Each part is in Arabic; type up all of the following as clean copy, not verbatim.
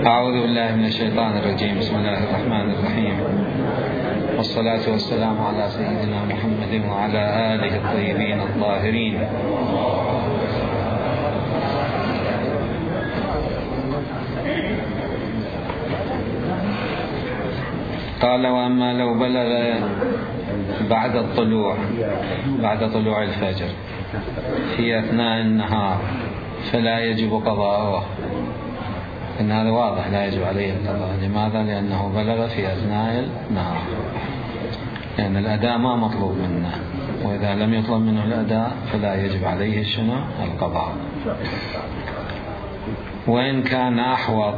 أعوذ بالله من الشيطان الرجيم. بسم الله الرحمن الرحيم، والصلاة والسلام على سيدنا محمد وعلى آله الطيبين الطاهرين. قال: وأما لو بلغ بعد طلوع الفجر في أثناء النهار فلا يجب قضاؤه. إن هذا واضح، لا يجب عليه القضاء. لماذا؟ لأنه بلغ في أثناء النهار، لأن الأداء ما مطلوب منه، وإذا لم يطلب منه الأداء فلا يجب عليه القضاء. وإن كان أحوط،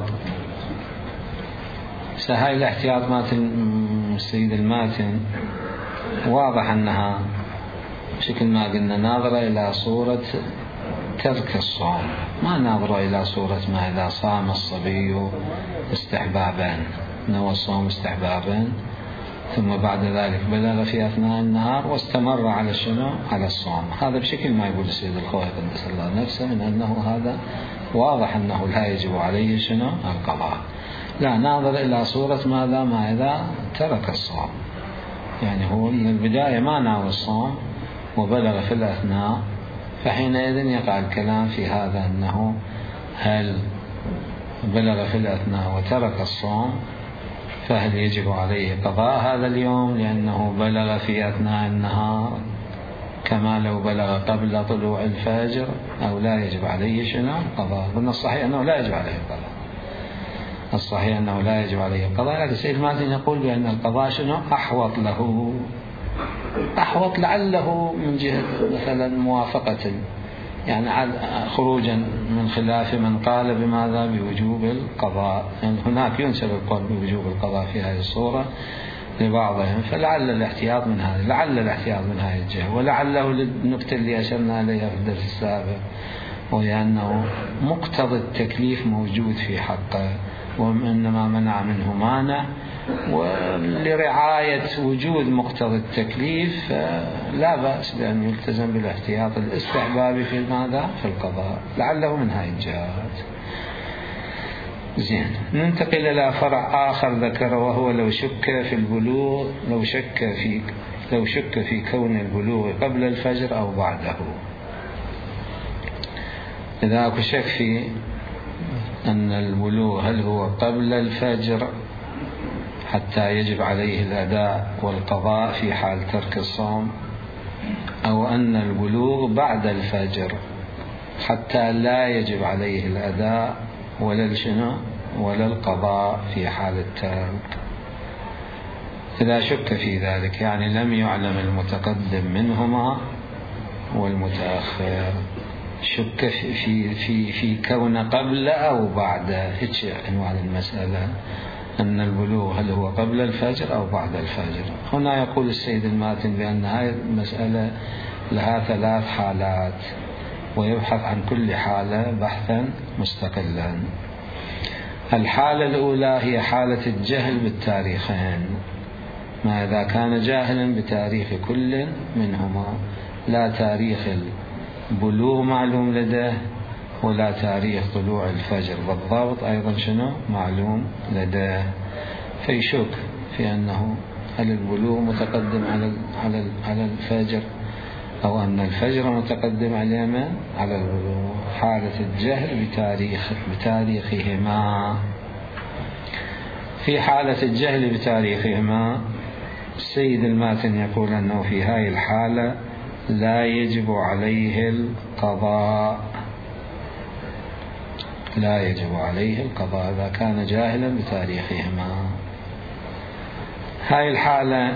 هاي الاحتياط مات السيد الماتن واضح أنها بشكل ما قلنا ناظرة إلى صورة ترك الصوم، ما ناظرة إلى صورة ما إذا صام الصبي استحبابا، نوى الصوم استحبابا ثم بعد ذلك بلغ في أثناء النهار واستمر على الصوم. هذا بشكل ما يقول السيد الخوي قدس الله نفسه من أنه هذا واضح أنه لا يجب عليه القضاء. لا، ناظر إلى صورة ماذا؟ ما إذا ترك الصوم، يعني هو من البداية ما ناوي الصوم وبلغ في الأثناء، فحينئذ يقع الكلام في هذا أنه هل بلغ في الأثناء وترك الصوم فهل يجب عليه قضاء هذا اليوم لأنه بلغ في أثناء النهار كما لو بلغ قبل طلوع الفجر، أو لا يجب عليه قضاء؟ قلنا الصحيح أنه لا يجب عليه القضاء، الصحيح أنه لا يجب عليه القضاء. لكن السيد ماتن يقول بأن القضاء أحوط له، أحوط لعله من جهة مثلا موافقة، يعني خروجا من خلاف من قال بماذا؟ بوجوب القضاء. يعني هناك ينسب القول بوجوب القضاء في هذه الصورة لبعضهم، فلعل الاحتياط من هذه الجهة، ولعله للنقطة اللي أشرنا إليها في الدرس السابق، وهي مقتضى التكليف موجود في حقه، وإنما منع منه مانع، ولرعاية وجود مقتضى التكليف لا بأس بأن يلتزم بالاحتياط الاستحبابي في ماذا؟ في القضاء، لعله من هاي الجهات. زين، ننتقل إلى فرع آخر ذكر، وهو لو شك في البلوغ، لو شك في كون البلوغ قبل الفجر أو بعده. إذا أكو شك في أن البلوغ هل هو قبل الفجر حتى يجب عليه الأداء والقضاء في حال ترك الصوم، أو أن البلوغ بعد الفجر حتى لا يجب عليه الأداء ولا القضاء في حال الترك. إذا شك في ذلك، يعني لم يعلم المتقدم منهما والمتأخر، شك في كون قبل أو بعد، هيك عنوان المسألة، أن البلوغ هل هو قبل الفجر أو بعد الفجر. هنا يقول السيد الماتن بأن هذه المسألة لها 3 حالات، ويبحث عن كل حالة بحثا مستقلا. الحالة الأولى هي حالة الجهل بالتاريخين، ما إذا كان جاهلا بتاريخ كل منهما، لا تاريخ البلوغ معلوم لديه ولا تاريخ طلوع الفجر بالضبط أيضا معلوم لديه، فيشك في أنه هل البلوغ متقدم على الفجر، أو أن الفجر متقدم على البلوغ. حالة الجهل بتاريخهما. في حالة الجهل بتاريخهما السيد الماتن يقول أنه في هذه الحالة لا يجب عليه القضاء، لا يجب عليه القضاء إذا كان جاهلا بتاريخهما. هاي الحالة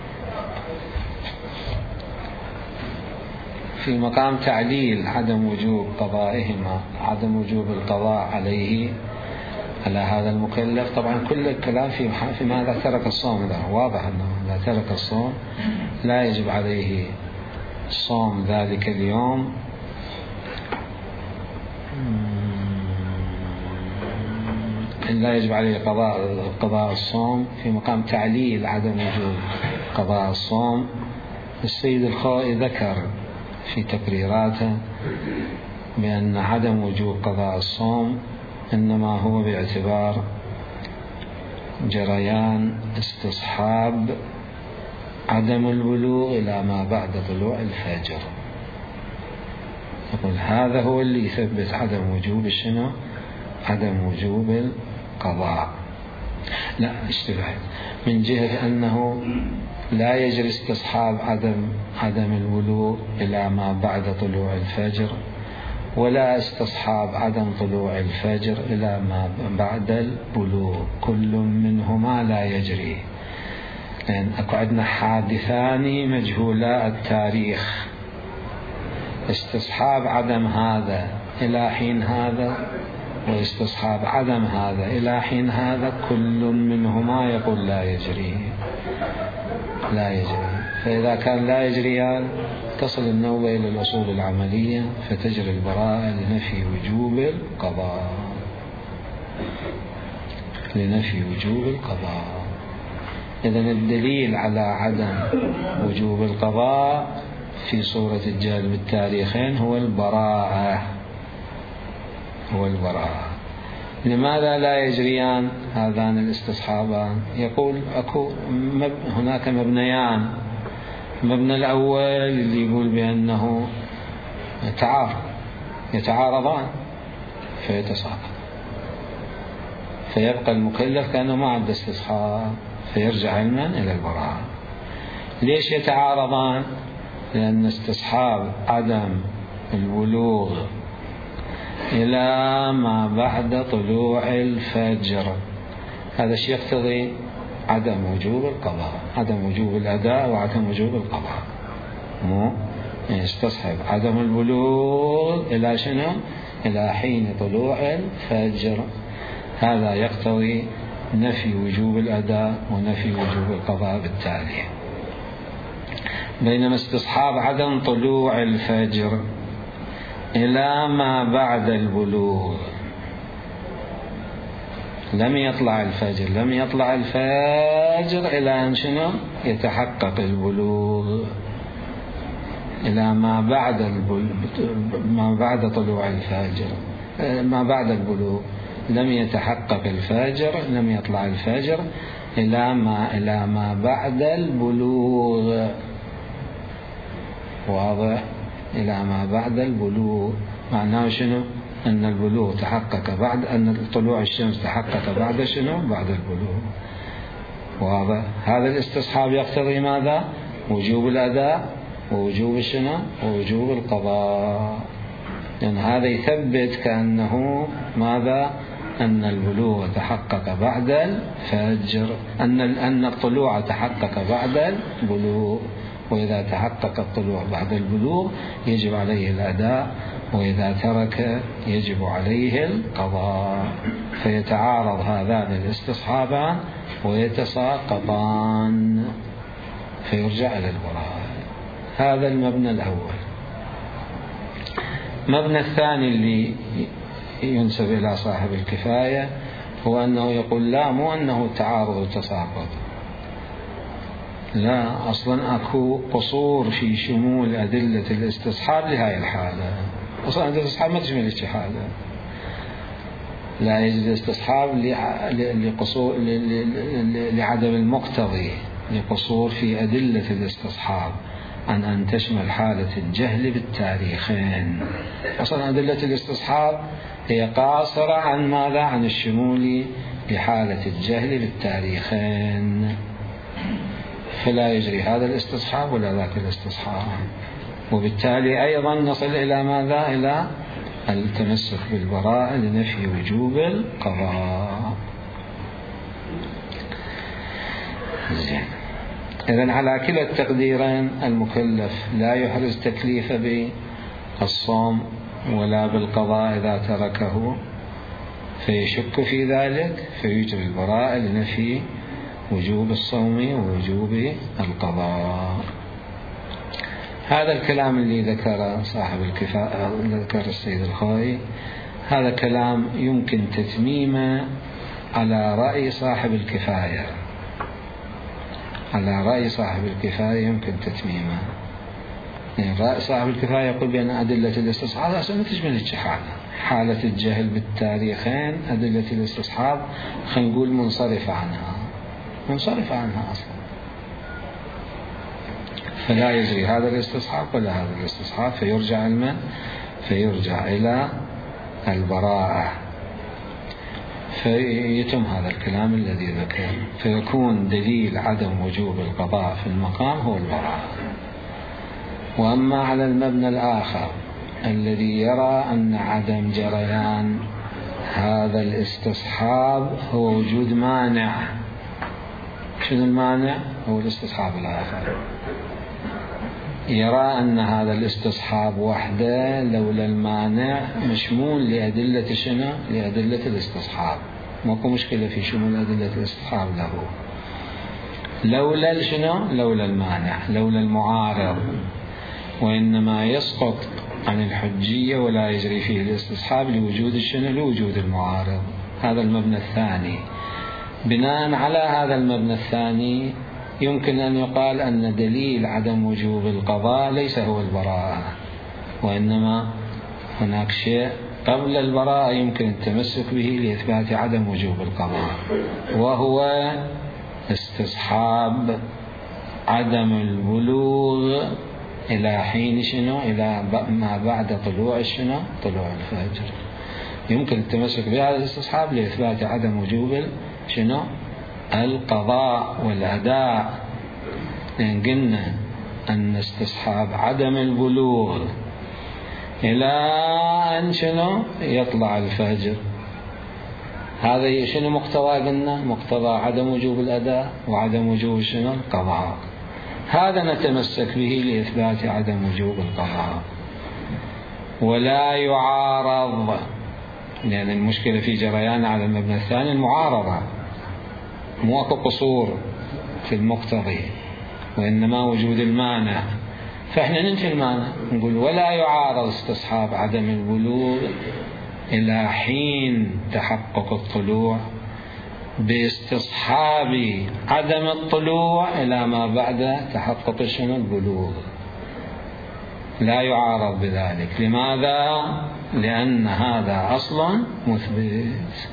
في مقام تعليل عدم وجوب قضائهما، عدم وجوب القضاء عليه على هذا المكلف. طبعا كل الكلام في ماذا؟ ترك الصوم. إذا واضح أنه إذا ترك الصوم لا يجب عليه صوم ذلك اليوم، لا يجب عليه قضاء الصوم. في مقام تعليل عدم وجوب قضاء الصوم، السيد الخوئي ذكر في تقريراته بأن عدم وجوب قضاء الصوم إنما هو باعتبار جريان استصحاب عدم البلوغ إلى ما بعد طلوع الفجر. يقول هذا هو اللي يثبت عدم وجوب الشنو؟ عدم وجوب القضاء. لا اشتبه، من جهة أنه لا يجري استصحاب عدم البلوغ إلى ما بعد طلوع الفجر، ولا استصحاب عدم طلوع الفجر إلى ما بعد البلوغ، كل منهما لا يجري، لأن أكو عندنا حادثان مجهولا التاريخ، استصحاب عدم هذا إلى حين هذا، واستصحاب عدم هذا إلى حين هذا، كل منهما يقول لا يجري. فإذا كان لا يجريان تصل النوبة إلى الأصول العملية فتجري البراءة لنفي وجوب القضاء. إذن الدليل على عدم وجوب القضاء في صورة الجهل بالتاريخين هو البراءة. لماذا لا يجريان هذان الاستصحابان؟ يقول هناك مبنيان. المبنى الأول اللي يقول بأنه يتعارضان فيتساقط، فيبقى المكلف كأنه ما عنده استصحاب، فيرجع علما إلى البراءة. ليش يتعارضان؟ لأن استصحاب عدم البلوغ إلى ما بعد طلوع الفجر هذا الشيء يقتضي عدم وجوب القضاء، عدم وجوب الأداء وعدم وجوب القضاء. يستصحب عدم البلوغ إلى شنو؟ إلى حين طلوع الفجر، هذا يقتضي نفي وجوب الأداء ونفي وجوب القضاء بالتالي. بينما استصحاب عدم طلوع الفجر إلى ما بعد البلوغ، لم يطلع الفجر إلى أن شنو؟ يتحقق البلوغ، إلى ما بعد طلوع الفجر، ما بعد البلوغ لم يتحقق الفجر، لم يطلع الفجر إلى ما بعد البلوغ. واضح؟ إلى ما بعد البلوغ معناه شنو؟ أن البلوغ تحقق بعد أن طلوع الشمس تحقق بعد شنو؟ بعد البلوغ. واضح؟ هذا الاستصحاب يقتضي ماذا؟ وجوب الأداء ووجوب شنو؟ ووجوب القضاء، لأن هذا يثبت كأنه ماذا؟ أن البلوغ تحقق بعد الفجر، أن الطلوع تحقق بعد البلوغ، وإذا تحقق الطلوع بعد البلوغ يجب عليه الأداء، وإذا ترك يجب عليه القضاء. فيتعارض هذان الاستصحابان ويتساقطان فيرجع إلى البراءة. هذا المبنى الأول. المبنى الثاني اللي ينسب إلى صاحب الكفاية هو أنه يقول لا، مو أنه تعارض وتساقط، لا، أصلا أكو قصور في شمول أدلة الاستصحاب لهذه الحالة. أصلا أدلة الاستصحاب ما تشمل هذه حالة، لا يجوز الاستصحاب لقصور لعدم المقتضي، لقصور في أدلة الاستصحاب عن أن تشمل حالة الجهل بالتاريخين. أصلا أدلة الاستصحاب هي قاصرة عن ماذا؟ عن الشمول لحالة الجهل بالتاريخين، فلا يجري هذا الاستصحاب ولا ذاك الاستصحاب، وبالتالي أيضا نصل إلى ماذا؟ إلى التمسك بالبراءة لنفي وجوب القضاء. زين. إذن على كلا التقديرين المكلف لا يحرز تكليف بالصوم ولا بالقضاء إذا تركه، فيشك في ذلك فيجري البراءة لنفي وجوب الصوم ووجوب القضاء. هذا الكلام اللي ذكر صاحب الكفاية، ذكر السيد الخوئي، هذا كلام يمكن تتميمه على رأي صاحب الكفاية، على رأي صاحب الكفاية يمكن تتميمه، يعني صاحب الكفاية يقول بأن أدلة الاستصحاب أصلا تشمل حالة الجهل بالتاريخين. أدلة الاستصحاب خلينا نقول منصرفة عنها أصلا، فلا يجري هذا الاستصحاب ولا هذا الاستصحاب، فيرجع إلى البراءة، فيتم هذا الكلام الذي ذكر، فيكون دليل عدم وجوب القضاء في المقام هو البراءة. وأما على المبنى الآخر الذي يرى أن عدم جريان هذا الاستصحاب هو وجود مانع، شنو المانع؟ هو الاستصحاب الآخر. يرى أن هذا الاستصحاب وحده لولا المانع مشمول لأدلة شنو؟ لأدلة الاستصحاب، ماكو مشكلة في شمول أدلة الاستصحاب له، لولا شنو؟ لولا المانع، لولا المعارض، وإنما يسقط عن الحجية ولا يجري فيه الاستصحاب لوجود شنو؟ لوجود المعارض. هذا المبنى الثاني. بناء على هذا المبنى الثاني يمكن أن يقال أن دليل عدم وجوب القضاء ليس هو البراءة، وإنما هناك شيء قبل البراءة يمكن التمسك به لإثبات عدم وجوب القضاء، وهو استصحاب عدم البلوغ إلى حين شنو؟ إلى ما بعد طلوع شنو؟ طلوع الفجر. يمكن التمسك بهذا الاستصحاب لإثبات عدم وجوب شنو؟ القضاء والأداء، لأن قلنا أن استصحاب عدم البلوغ إلى أن شنو؟ يطلع الفجر، هذا شنو مقتضى؟ قلنا مقتضى عدم وجوب الأداء وعدم وجوب شنو؟ القضاء. هذا نتمسك به لإثبات عدم وجوب القضاء، ولا يعارض، لأن المشكلة في جريان على المبنى الثاني المعارضة، مو اكو قصور في المقتضي وإنما وجود المانع، فإحنا ننفي المانع، نقول ولا يعارض استصحاب عدم البلوغ إلى حين تحقق الطلوع باستصحاب عدم الطلوع إلى ما بعد تحقق شنو؟ البلوغ. لا يعارض بذلك. لماذا؟ لأن هذا أصل مثبت.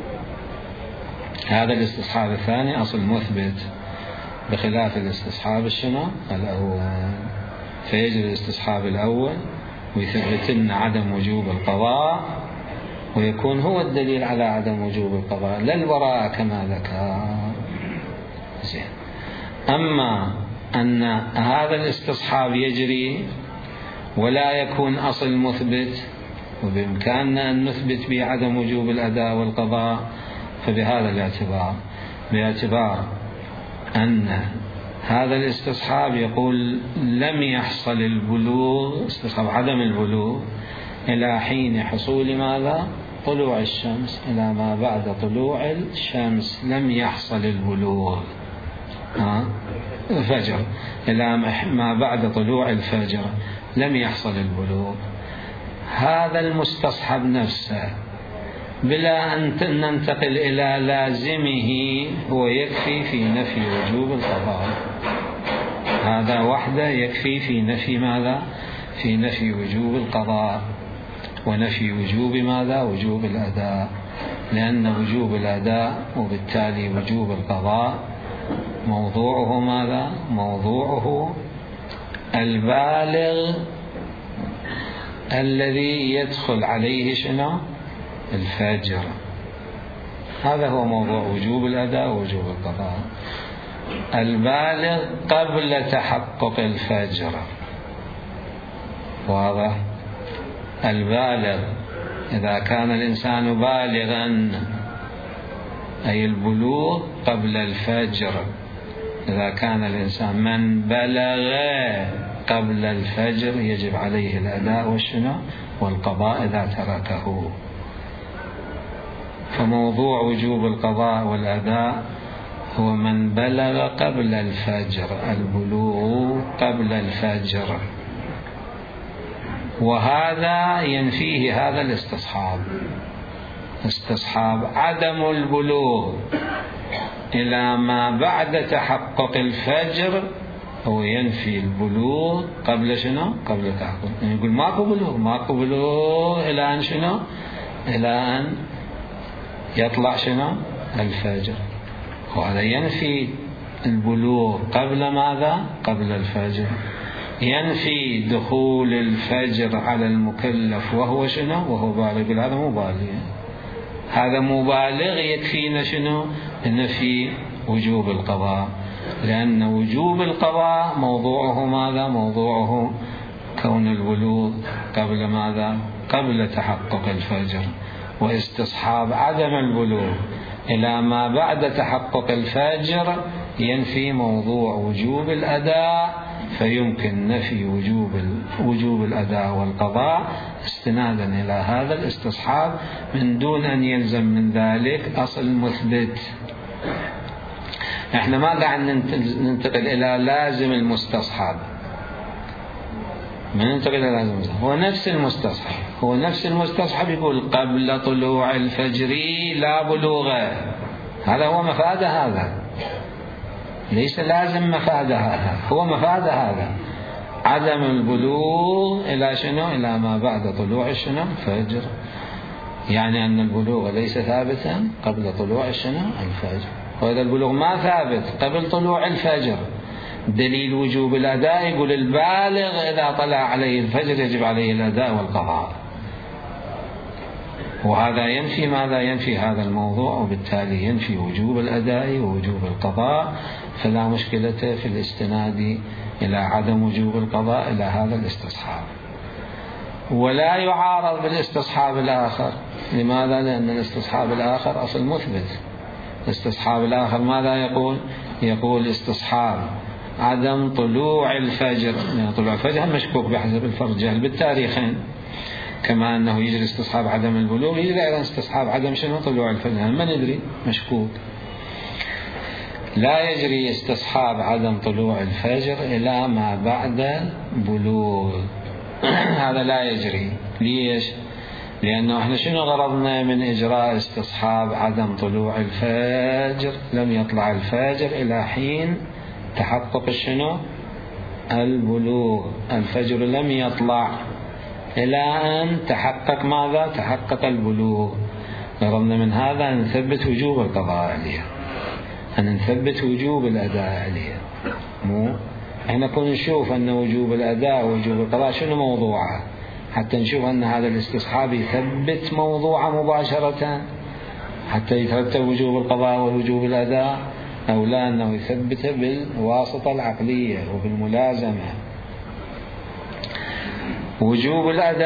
هذا الاستصحاب الثاني أصل مثبت بخلاف الاستصحاب الشنو؟ الأول. فيجري الاستصحاب الأول ويثبت لنا عدم وجوب القضاء، ويكون هو الدليل على عدم وجوب القضاء، لا البراءة كما ذكر. زين. أما أن هذا الاستصحاب يجري ولا يكون أصل مثبت، وبإمكاننا أن نثبت به عدم وجوب الأداء والقضاء، فبهذا الاعتبار، باعتبار أن هذا الاستصحاب يقول لم يحصل البلوغ، استصحاب عدم البلوغ إلى حين حصول ماذا؟ طلوع الشمس، إلى ما بعد طلوع الشمس لم يحصل البلوغ، الفجر، إلى ما بعد طلوع الفجر لم يحصل البلوغ. هذا المستصحب نفسه بلا أن ننتقل إلى لازمه هو يكفي في نفي وجوب القضاء. هذا وحده يكفي في نفي ماذا؟ في نفي وجوب القضاء ونفي وجوب ماذا؟ وجوب الأداء، لأن وجوب الأداء وبالتالي وجوب القضاء موضوعه ماذا؟ موضوعه البالغ الذي يدخل عليه شنو؟ الفجر. هذا هو موضوع وجوب الأداء ووجوب القضاء، البالغ قبل تحقق الفجر. واضح؟ البالغ إذا كان الإنسان بالغا أي البلوغ قبل الفجر، إذا كان الإنسان من بلغ قبل الفجر يجب عليه الأداء والشنو؟ والقضاء إذا تركه. فموضوع وجوب القضاء والأداء هو من بلغ قبل الفجر، البلوغ قبل الفجر، وهذا ينفيه هذا الاستصحاب، استصحاب عدم البلوغ إلى ما بعد تحقق الفجر هو ينفي البلوغ قبل شنو؟ قبل التحقق. يعني يقول ماكو بلوغ إلى أن شنو؟ إلى أن يطلع شنو؟ الفجر. وهذا ينفي البلوغ قبل ماذا؟ قبل الفجر. ينفي دخول الفجر على المكلف وهو شنو؟ وهو بالغ. هذا مبالغ، هذا مبالغ يكفينا شنو؟ نفي وجوب القضاء، لأن وجوب القضاء موضوعه ماذا؟ موضوعه كون البلوغ قبل ماذا؟ قبل تحقق الفجر. واستصحاب عدم البلوغ إلى ما بعد تحقق الفجر ينفي موضوع وجوب الأداء، فيمكن نفي وجوب الأداء والقضاء استنادا إلى هذا الاستصحاب من دون أن يلزم من ذلك أصل مثبت. احنا ما قاعد ننتقل إلى لازم المستصحب، ما ننتقل إلى لازم المستصحب، هو نفس المستصحب يقول قبل طلوع الفجر لا بلوغ. هذا هو مفاد هذا، ليس لازم مفاد هذا، هو مفاد هذا عدم البلوغ إلى شنو؟ إلى ما بعد طلوع شنو؟ الفجر. يعني أن البلوغ ليس ثابتا قبل طلوع شنو؟ الفجر. وهذا البلوغ ما ثابت قبل طلوع الفجر. دليل وجوب الأداء يقول البالغ إذا طلع عليه الفجر يجب عليه الأداء والقضاء، وهذا ينفي ماذا؟ ينفي هذا الموضوع، وبالتالي ينفي وجوب الأداء ووجوب القضاء، فلا مشكلة في الاستناد إلى عدم وجوب القضاء إلى هذا الاستصحاب. ولا يعارض بالاستصحاب الآخر. لماذا؟ لأن الاستصحاب الآخر أصل مثبت. الاستصحاب الآخر ماذا يقول؟ يقول استصحاب عدم طلوع الفجر، يعني طلوع الفجر مشكوك بحسب الفرد جهل بالتاريخين، كما أنه يجري استصحاب عدم البلوغ يجري أيضا استصحاب عدم شنو؟ طلوع الفجر، ما ندري، مشكوك. لا يجري استصحاب عدم طلوع الفجر إلى ما بعد بلوغ. هذا لا يجري. ليش؟ لأنه احنا شنو غرضنا من إجراء استصحاب عدم طلوع الفجر؟ لم يطلع الفجر إلى حين تحقق شنو؟ البلوغ. الفجر لم يطلع إلى أن تحقق ماذا؟ تحقق البلوغ. غرضنا من هذا أن نثبت وجوب القضاء عليه، أن نثبت وجوب الأداء عليه. مو احنا كنا نشوف أن وجوب الأداء ووجوب القضاء شنو موضوعه، حتى نشوف أن هذا الاستصحاب يثبت موضوعه مباشرة حتى يترتب وجوب القضاء ووجوب الأداء، أو لا أنه يثبته بالواسطة العقلية وبالملازمة. وجوب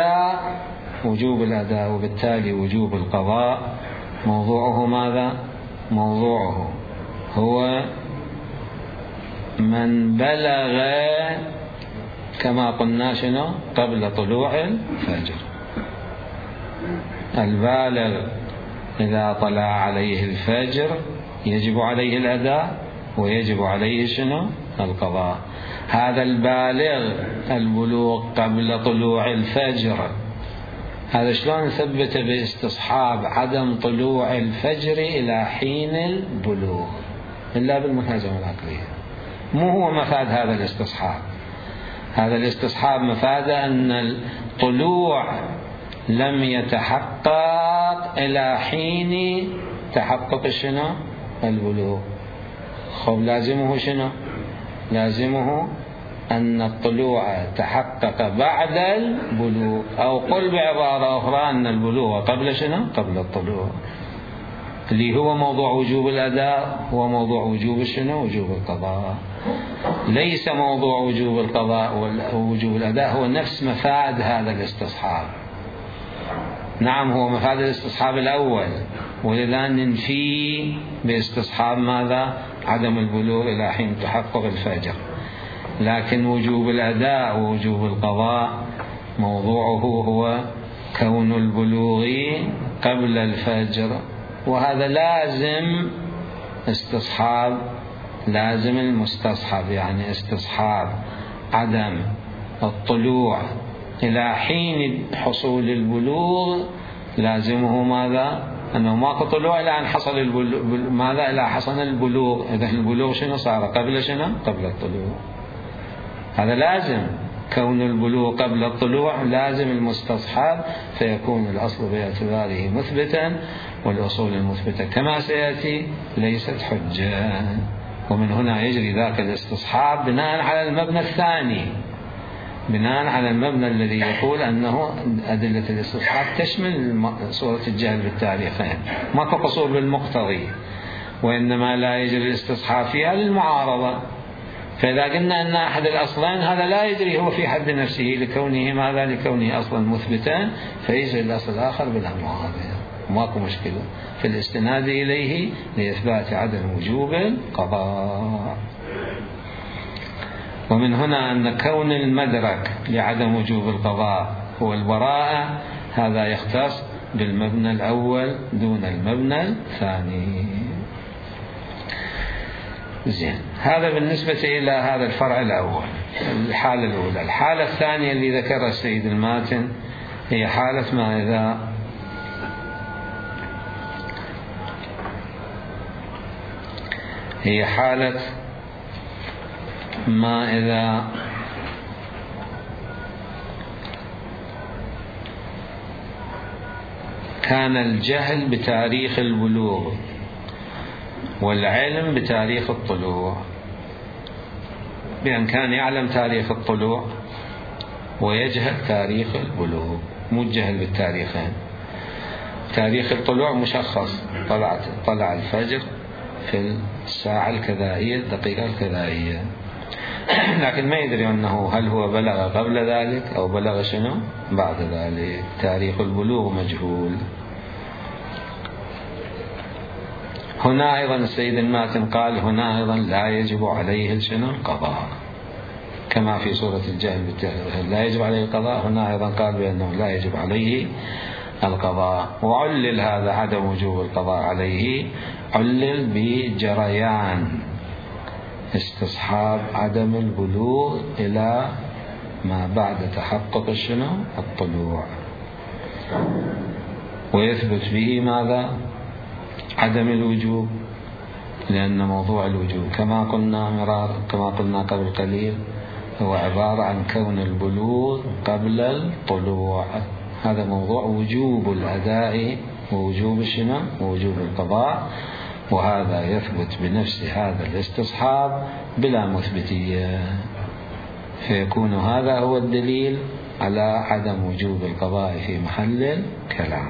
الأداء وبالتالي وجوب القضاء موضوعه ماذا؟ موضوعه هو من بلغ كما قلنا شنو؟ قبل طلوع الفجر. البالغ إذا طلع عليه الفجر يجب عليه الأداء ويجب عليه شنو؟ القضاء. هذا البالغ البلوغ قبل طلوع الفجر، هذا شلون نثبت باستصحاب عدم طلوع الفجر إلى حين البلوغ؟ إلا بالملازمة العقلية. مو هو مفاد هذا الاستصحاب. هذا الاستصحاب مفاده أن الطلوع لم يتحقق إلى حين تحقق شنو؟ البلوغ. خب لازمه شنو؟ لازمه أن الطلوع تحقق بعد البلوغ، أو قل بعبارة أخرى أن البلوغ قبل شنو؟ قبل الطلوع، اللي هو موضوع وجوب الأداء، هو موضوع وجوب شنو؟ وجوب القضاء. ليس موضوع وجوب القضاء ووجوب الأداء هو نفس مفاد هذا الاستصحاب. نعم هو مفاد الاستصحاب الأول، ولذا ننفي باستصحاب ماذا؟ عدم البلوغ إلى حين تحقق الفجر. لكن وجوب الأداء ووجوب القضاء موضوعه هو كون البلوغ قبل الفجر، وهذا لازم استصحاب، لازم المستصحب، يعني استصحاب عدم الطلوع إلى حين حصول البلوغ لازمه ماذا؟ أنه ماكو طلوع إلى أن حصل البلوغ. ماذا؟ إلى حصل البلوغ. إذا البلوغ شنو صار؟ قبل شنو؟ قبل الطلوع. هذا لازم، كون البلوغ قبل الطلوع لازم المستصحب، فيكون الأصل باعتباره مثبتا، والأصول المثبتة كما سيأتي ليست حجة. ومن هنا يجري ذاك الاستصحاب بناء على المبنى الثاني، بناء على المبنى الذي يقول أنه أدلة الاستصحاب تشمل صورة الجهل بالتاريخين، ماكو قصور بالمقتضي، وإنما لا يجري الاستصحاب فيها للمعارضة. فإذا قلنا أن أحد الأصلين هذا لا يجري هو في حد نفسه لكونه ماذا؟ لكونه أصلا مثبتا، فيجري الأصل الآخر بلا معارضة، ماكو مشكلة في الاستناد إليه لإثبات عدم وجوب القضاء. ومن هنا أن كون المدرك لعدم وجوب القضاء هو البراءة، هذا يختص بالمبنى الأول دون المبنى الثاني. زين، هذا بالنسبة إلى هذا الفرع الأول، الحالة الأولى. الحالة الثانية اللي ذكرها السيد الماتن هي حالة ما إذا كان الجهل بتاريخ البلوغ والعلم بتاريخ الطلوع، بأن كان يعلم تاريخ الطلوع ويجهل تاريخ البلوغ، مو الجهل بالتاريخين. تاريخ الطلوع مشخص، طلع الفجر في الساعة الكذائية الدقيقة الكذائية، لكن ما يدري أنه هل هو بلغ قبل ذلك أو بلغ شنو بعد ذلك. تاريخ البلوغ مجهول. هنا أيضا السيد الماتن قال هنا أيضا لا يجب عليه شنو القضاء، كما في صورة الجهل لا يجب عليه القضاء، هنا أيضا قال بأنه لا يجب عليه القضاء. وعلل هذا عدم وجوب القضاء عليه، علل بجريان استصحاب عدم البلوغ إلى ما بعد تحقق شنو الطلوع، ويثبت به ماذا؟ عدم الوجوب، لأن موضوع الوجوب كما قلنا قبل قليل هو عبارة عن كون البلوغ قبل الطلوع، هذا موضوع وجوب الأداء ووجوب شنو ووجوب القضاء، وهذا يثبت بنفس هذا الاستصحاب بلا مثبتية، فيكون هذا هو الدليل على عدم وجوب القضاء في محل الكلام.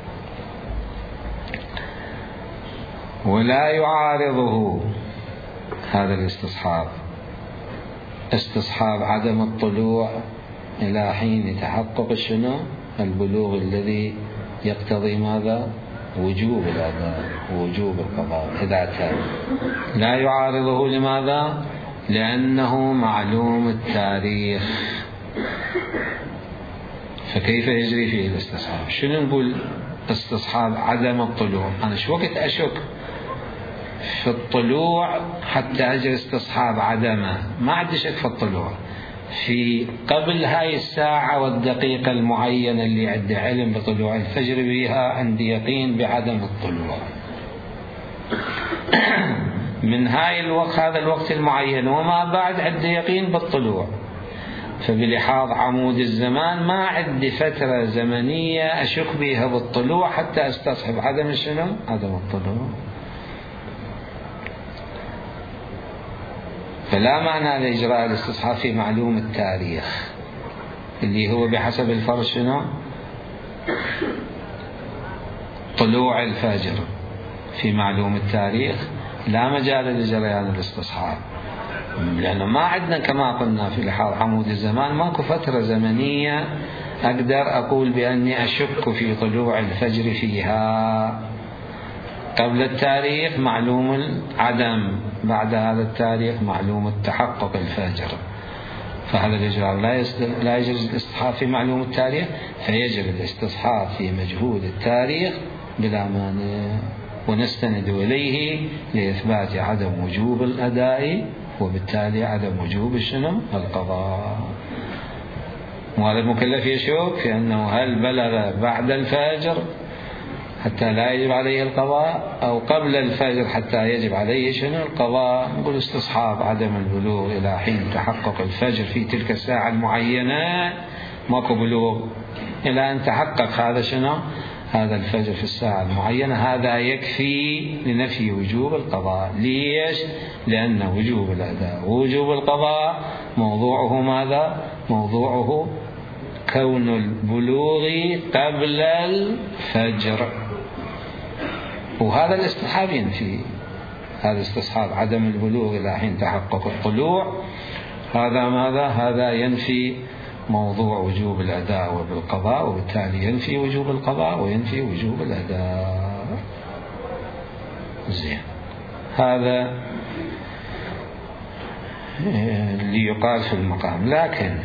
ولا يعارضه هذا الاستصحاب استصحاب عدم الطلوع إلى حين تحقق شنو البلوغ الذي يقتضي ماذا؟ وجوب الأداء ووجوب القضاء إذا تاب. لا يعارضه لماذا؟ لأنه معلوم التاريخ، فكيف يجري فيه الاستصحاب؟ شنو نقول استصحاب عدم الطلوع؟ أنا شو وقت أشك في الطلوع حتى أجري استصحاب عدمه؟ ما عندي شك في الطلوع، في قبل هاي الساعة والدقيقة المعينة اللي عندي علم بطلوع الفجر بها عندي يقين بعدم الطلوع. من هاي الوقت هذا الوقت المعين وما بعد عندي يقين بالطلوع، فبلحاظ عمود الزمان ما عندي فترة زمنية أشك بها بالطلوع حتى أستصحب عدم شنو؟ عدم الطلوع. فلا معنى لإجراء الاستصحاب في معلوم التاريخ اللي هو بحسب الفرض شنو؟ طلوع الفجر. في معلوم التاريخ لا مجال لجريان الاستصحاب، لأنه ما عندنا كما قلنا في لحاظ عمود الزمان ماكو فترة زمنية أقدر أقول بأني أشك في طلوع الفجر فيها. قبل التاريخ معلوم العدم، بعد هذا التاريخ معلوم التحقق الفجر، فهذا الإجراء لا يجري الاستصحاب في معلوم التاريخ، فيجري الاستصحاب في مجهول التاريخ بلا مانع، ونستند إليه لإثبات عدم وجوب الأداء وبالتالي عدم وجوب شنو القضاء. وهذا المكلف يشك في أنه هل بلغ بعد الفجر حتى لا يجب عليه القضاء، أو قبل الفجر حتى يجب عليه شنو القضاء. نقول استصحاب عدم البلوغ إلى حين تحقق الفجر في تلك الساعة المعينة، ماكو بلوغ إلى أن تحقق هذا شنو هذا الفجر في الساعة المعينة، هذا يكفي لنفي وجوب القضاء. ليش؟ لأن وجوب الأداء ووجوب القضاء موضوعه ماذا؟ موضوعه كون البلوغ قبل الفجر، وهذا الاستصحاب ينفي، هذا استصحاب عدم البلوغ إلى حين تحقق الطلوع، هذا ماذا؟ هذا ينفي موضوع وجوب الأداء وبالقضاء، وبالتالي ينفي وجوب القضاء وينفي وجوب الأداء. زين، هذا اللي يقال في المقام. لكن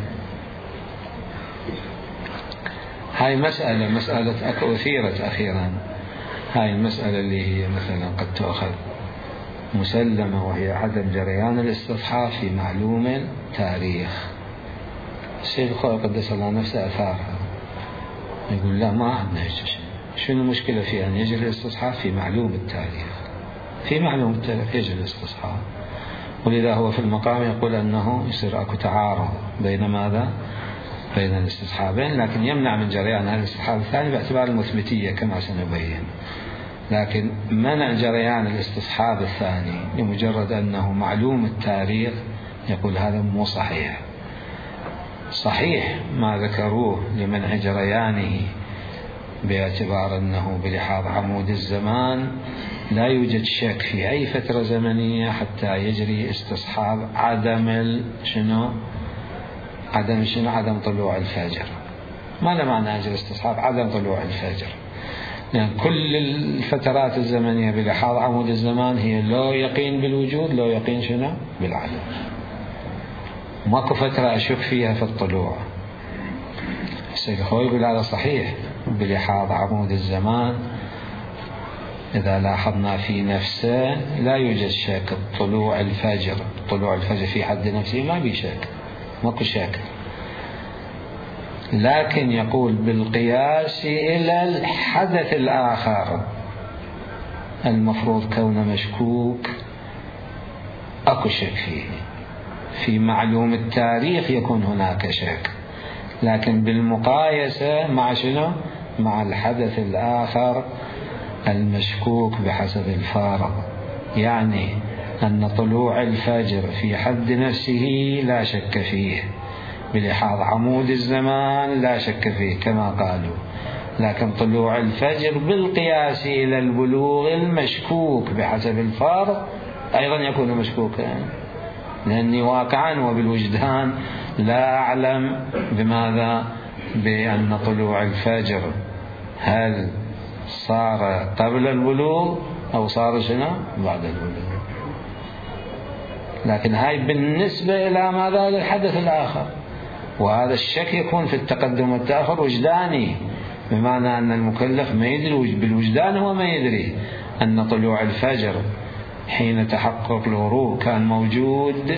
هاي مسألة أثيرت أخيرا، هاي المسألة اللي هي مثلا قد تؤخذ مسلمة، وهي عدم جريان الاستصحاب في معلوم تاريخ. السيد الخوئي قدس الله نفسه أثارها، يقول لا ما عندنا هيك شيء، شنو المشكلة في أن يجري الاستصحاب في معلوم التاريخ؟ في معلوم التاريخ يجري الاستصحاب، ولذا هو في المقام يقول أنه يصير أكو تعارض بين ماذا؟ بين الاستصحابين، لكن يمنع من جريان هذا الاستصحاب الثاني باعتبار المثبتية كما سنبين. لكن منع جريان الاستصحاب الثاني لمجرد أنه معلوم التاريخ، يقول هذا مو صحيح. صحيح ما ذكروه لمنع جريانه باعتبار أنه بلحاظ عمود الزمان لا يوجد شك في أي فترة زمنية حتى يجري استصحاب عدم طلوع الفجر. ما له معنى يجري استصحاب عدم طلوع الفجر؟ لأن كل الفترات الزمنية بلحاظ عمود الزمان هي لو يقين بالوجود لو يقين بالعدم، ماكو فترة أشك فيها في الطلوع. السيد الخوئي يقول هذا صحيح بلحاظ عمود الزمان، إذا لاحظنا في نفسه لا يوجد شك. طلوع الفجر في حد نفسه ما بي شك، ماكو شك. لكن يقول بالقياس إلى الحدث الآخر المفروض كونه مشكوك أكو شك فيه. في معلوم التاريخ يكون هناك شك، لكن بالمقايسة مع مع الحدث الآخر المشكوك بحسب الفارض. يعني أن طلوع الفجر في حد نفسه لا شك فيه، بلحاظ عمود الزمان لا شك فيه كما قالوا، لكن طلوع الفجر بالقياس إلى البلوغ المشكوك بحسب الفارض أيضا يكون مشكوكا، لأني واقعا وبالوجدان لا أعلم بماذا؟ بأن طلوع الفجر هل صار قبل البلوغ أو صار بعد البلوغ. لكن هاي بالنسبة إلى ماذا؟ للحدث الآخر، وهذا الشك يكون في التقدم والتأخر وجداني، بمعنى أن المكلف ما يدري بالوجدان، هو ما يدري أن طلوع الفجر حين تحقق الغروب كان موجود،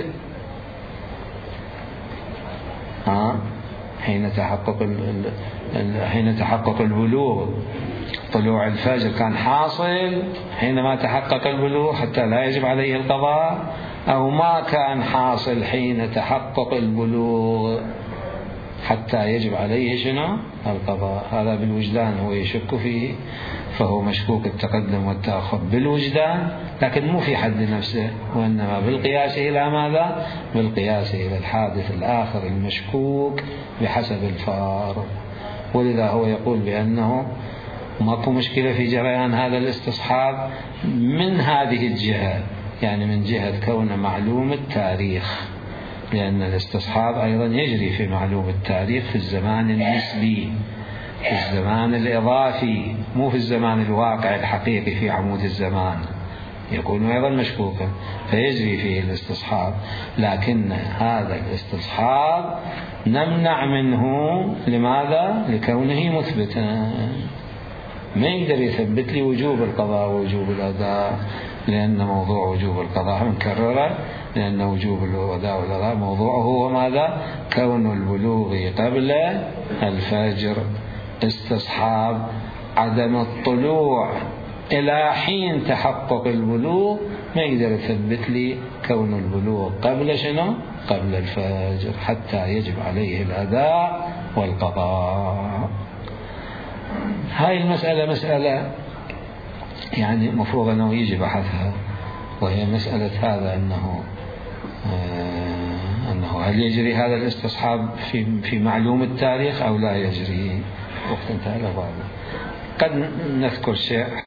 حين تحقق البلوغ طلوع الفجر كان حاصل حينما تحقق البلوغ حتى لا يجب عليه القضاء، أو ما كان حاصل حين تحقق البلوغ حتى يجب عليه القضاء. هذا بالوجدان هو يشك فيه، فهو مشكوك التقدم والتأخر بالوجدان، لكن مو في حد نفسه، وإنما بالقياس إلى ماذا؟ بالقياس إلى الحادث الآخر المشكوك بحسب الفارض. ولذا هو يقول بأنه ماكو مشكلة في جريان هذا الاستصحاب من هذه الجهة، يعني من جهة كون معلوم التاريخ، لأن الاستصحاب أيضا يجري في معلوم التاريخ في الزمان النسبي، في الزمان الإضافي، مو في الزمان الواقع الحقيقي في عمود الزمان، يكون أيضا مشكوكا فيجري فيه الاستصحاب. لكن هذا الاستصحاب نمنع منه، لماذا؟ لكونه مثبتا، ما يقدر يثبت لي وجوب القضاء ووجوب الأداء، لأن موضوع وجوب القضاء مكررة، لأن وجوب الأداء والأداء موضوعه هو ماذا؟ كون البلوغ قبل الفجر. استصحاب عدم الطلوع إلى حين تحقق البلوغ ما يقدر يثبت لي كون البلوغ قبل شنو؟ قبل الفجر، حتى يجب عليه الأداء والقضاء. هاي المسألة مسألة يعني مفروض أنه يجي بحثها، وهي مسألة هذا أنه هل يجري هذا الاستصحاب في معلوم التاريخ أو لا يجري. وقت انتهى. قد نذكر شيء